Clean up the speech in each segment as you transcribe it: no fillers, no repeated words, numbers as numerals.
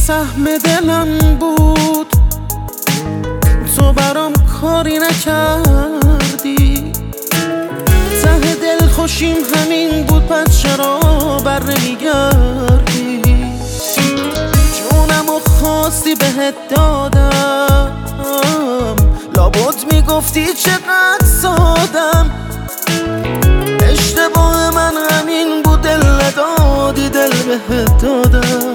سهم دلم بود، تو برام کاری نکردی. ته دل خوشیم همین بود، پس چرا بر نمیگردی؟ جونمو خواستی بهت دادم، لابد میگفتی چقدر سادم. اشتباه من همین بود، دل ندادی دل بهت دادم.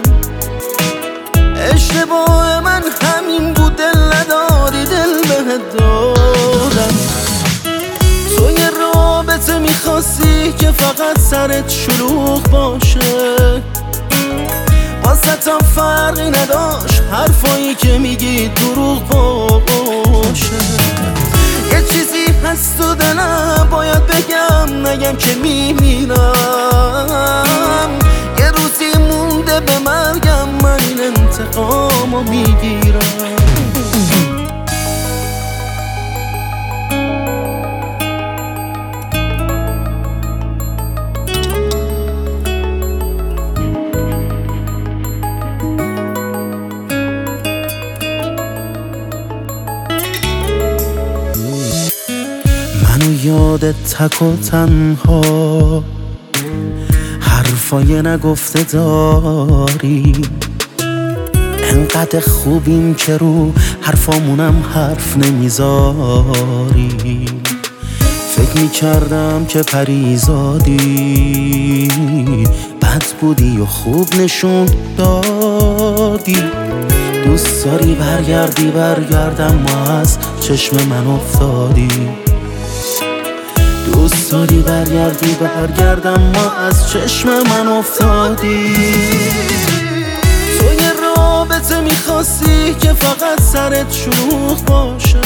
اشتباه من همین بود، دل ندادی دل بهت دادم. تو یه رابطه میخواستی که فقط سرت شلوغ باشه، واسطم فرقی نداشت حرفایی که میگی دروغ باشه. یه چیزی هست تو دلم باید بگم، نگم که میمیرم. یه روزی مونده به مرگم، من این انتقامو میگیرم. منو یادت تک و تنها، حرفای نگفته داری. انقدر خوبیم که رو حرفامونم حرف نمیذاری. فکر میکردم که پریزادی، بد بودی و خوب نشون دادی. دوست داری برگردی برگردم، ما از چشم من افتادی. دوست داری برگردی برگردم، ما از چشم من افتادی. تو یه رابطه میخواستی که فقط سرت شلوغ باشه،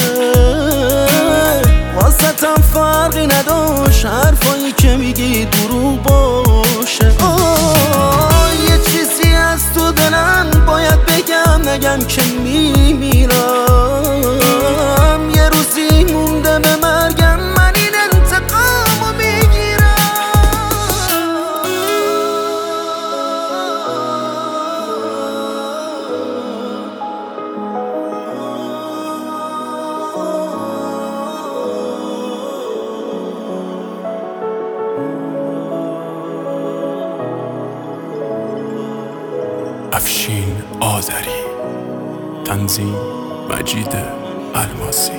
واسطم فرقی نداشت حرفایی که میگی دروغ باشه. یه چیزی از تو دلم باید بگم، نگم که میمیرم. یه روزی مونده به مرگم، من این انتقامو میگیرم. افشین آذری، تنظیم مجید الماسی.